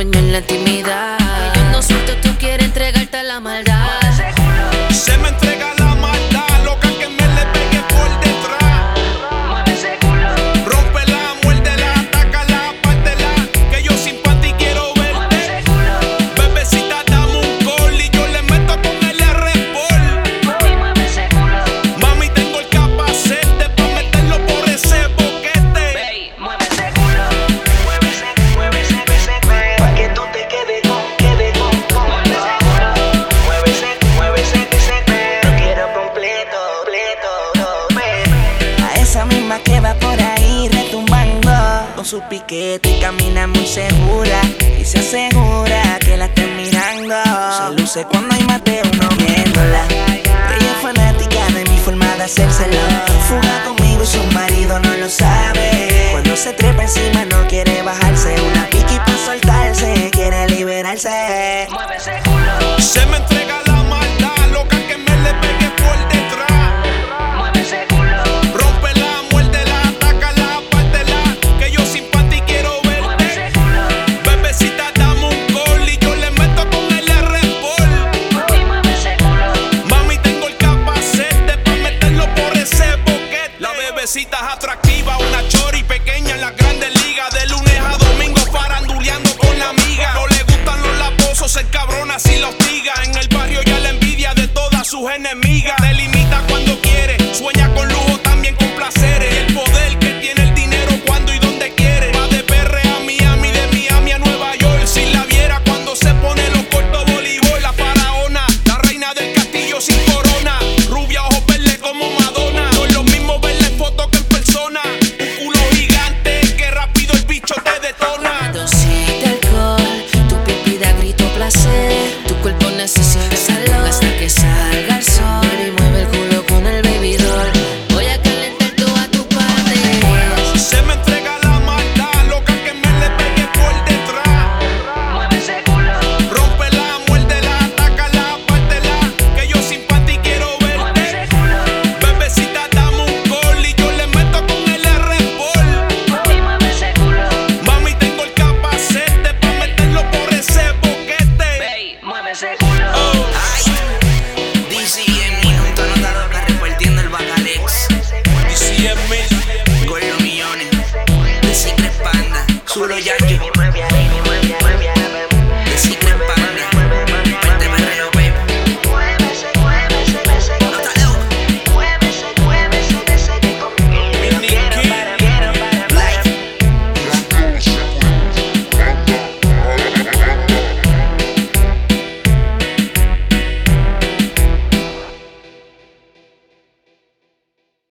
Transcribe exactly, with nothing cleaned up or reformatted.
sueño en la intimidad. Que yo no suelto, tú quieres entregarte a la maldad. Se me entrega la maldad, loca que me le pegue por detrás. Mueve ese culo. Rómpela, muérdela, atácala, pártela, que yo sin panty quiero verte. Mueve ese culo. Bebecita, dame un call y yo le meto con el R-Ball. Mami, mueve ese culo. Mami, tengo el capacete pa' meterlo por ese boquete. Ey, mueve ese culo. Mueve ese, mueve ese, ese, pa' que tú te quedes con, quedes con, con. Mueve ese culo. Mueve ese, mueve ese, ese, lo quiero completo, completo, completo. A esa misma que va por ahí retumbando con su piquete y camina muy segura y se asegura que la estén mirando. Se luce cuando hay más de uno viéndola. Ella es fanática de mi forma de hacérselo. Fuga conmigo y su marido no lo sabe. Cuando se trepa encima no quiere bajarse. Una piqui pa' soltarse, quiere liberarse. Mueve ese culo. Se me entrega la maldad, loca que me le pegue por detrás. Mueve ese culo. Rómpela, muérdela, atácala, pártela, que yo sin panty quiero Mueve verte. ese culo. Bebecita, dame un call y yo le meto con el R-Ball. Mami, mueve ese culo. Mami, tengo el capacete pa' meterlo por ese boquete. La bebecita es atractiva, una chori pequeña en las grandes ligas. De lunes a